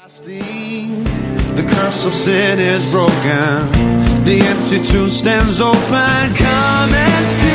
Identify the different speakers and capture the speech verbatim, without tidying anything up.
Speaker 1: The curse of sin is broken. The empty tomb stands open. Come and see.